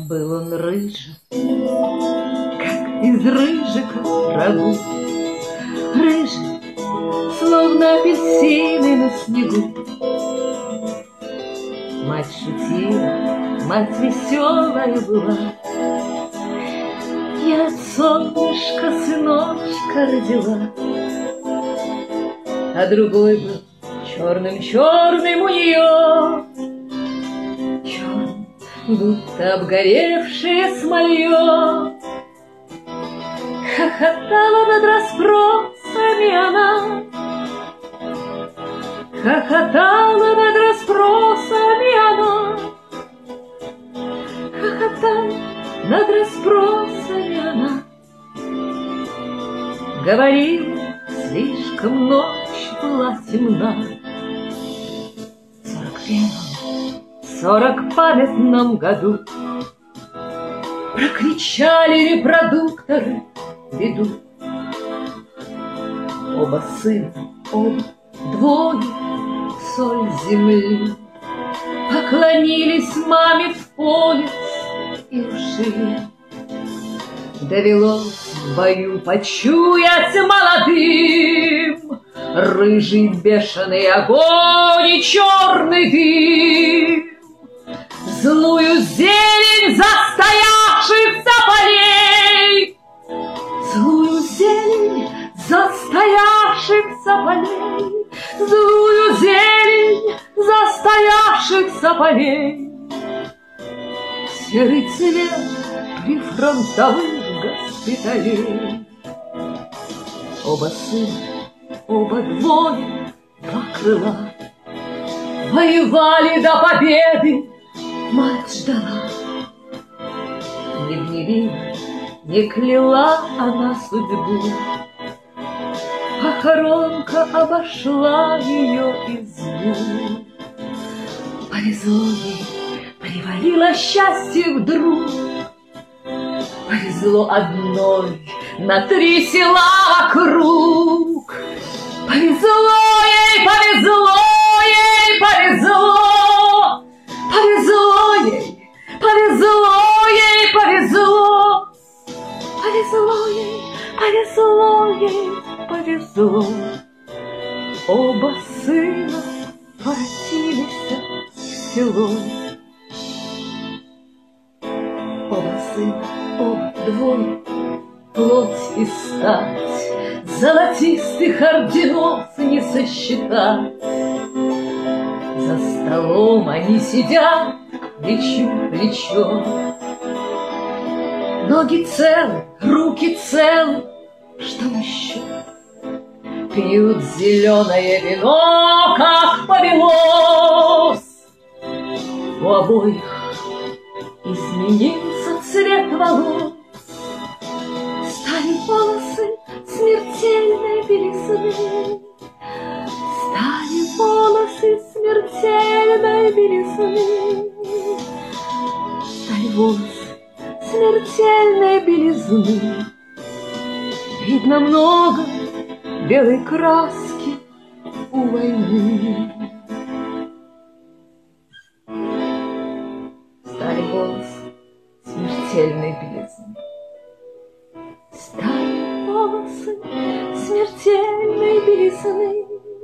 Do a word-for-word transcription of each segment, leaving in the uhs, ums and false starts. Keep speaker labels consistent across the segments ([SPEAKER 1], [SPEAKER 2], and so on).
[SPEAKER 1] Был он рыжий, как из рыжика рагу, рыжий, словно апельсины на снегу. Мать шутила, мать веселая была, я от солнышка сыночка родила. А другой был черным-черным у нее, черным, будто обгоревшее смолье. Хохотала над расспросами она, хохотала над расспросами она, хохотала над расспросами она. Говорила, слишком ночь была темна. В сорок первом, сорок памятном году прокричали репродукторы беду. Оба сына, оба двое, соль земли, поклонились маме в пояс и ушли. Довелось в бою почуять молодым рыжий бешеный огонь и черный дым, злую зелень застоявшихся полей, злую зелень застоявшихся полей, злую зелень застоявшихся полей. Серый цвет прифронтовых госпиталей. Оба сына, оба двое, два крыла, воевали до победы, мать ждала. Не гневила, не кляла она судьбу, похоронка обошла ее избу. Повезло ей, привалило счастье вдруг, повезло одной на три села вокруг. Повезло ей, повезло ей, повезло, повезло ей, повезло ей, повезло, повезло ей, повезло ей, повезло. Оба сына воротились в село. Оба сына, оба двое, плоть и стать, золотистых орденов не сосчитать. За столом они сидят плечо к плечу, ноги целы, руки целы, что еще? Пьют зеленое вино, как повелось. У обоих изменился цвет волос, стали волосы смертельной белизны, стали волосы смертельной белизны, стали волосы смертельной белизны. Видно много белой краски у войны. Стали волосы смертельной белизны, стали волосы смертельной белизны,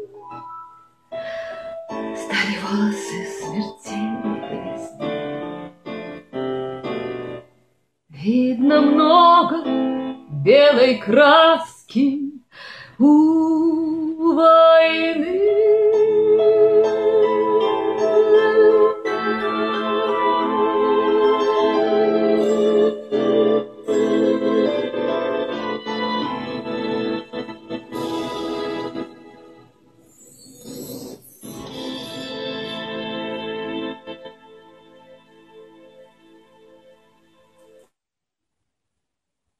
[SPEAKER 1] стали волосы смертельной белизны. Видно много белой краски у